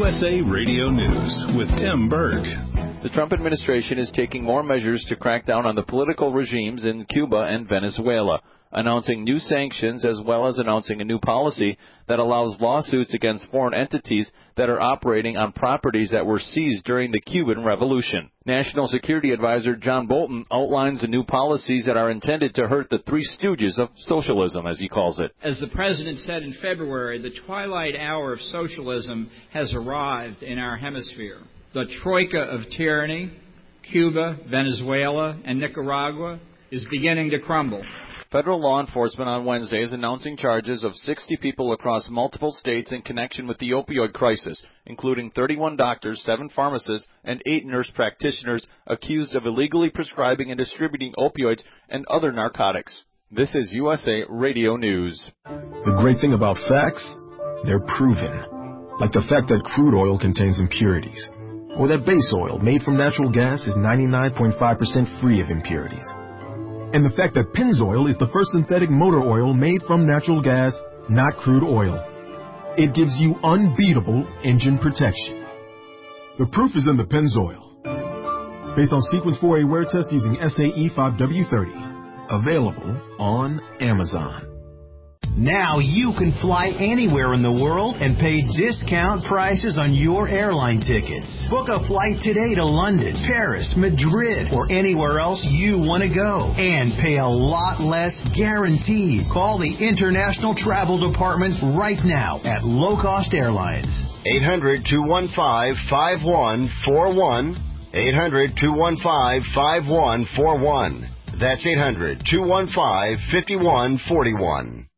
USA Radio News with Tim Berg. The Trump administration is taking more measures to crack down on the political regimes in Cuba and Venezuela, announcing new sanctions as well as announcing a new policy that allows lawsuits against foreign entities that are operating on properties that were seized during the Cuban Revolution. National Security Advisor John Bolton outlines the new policies that are intended to hurt the three stooges of socialism, as he calls it. As the President said in February, the twilight hour of socialism has arrived in our hemisphere. The troika of tyranny, Cuba, Venezuela, and Nicaragua, is beginning to crumble. Federal law enforcement on Wednesday is announcing charges of 60 people across multiple states in connection with the opioid crisis, including 31 doctors, 7 pharmacists, and 8 nurse practitioners accused of illegally prescribing and distributing opioids and other narcotics. This is USA Radio News. The great thing about facts, they're proven. Like the fact that crude oil contains impurities, or that base oil made from natural gas is 99.5% free of impurities. And the fact that Pennzoil is the first synthetic motor oil made from natural gas, not crude oil. It gives you unbeatable engine protection. The proof is in the Pennzoil. Based on Sequence 4A wear test using SAE 5W30. Available on Amazon. Now you can fly anywhere in the world and pay discount prices on your airline tickets. Book a flight today to London, Paris, Madrid, or anywhere else you want to go. And pay a lot less guaranteed. Call the International Travel Department right now at Low Cost Airlines. 800-215-5141. 800-215-5141. That's 800-215-5141.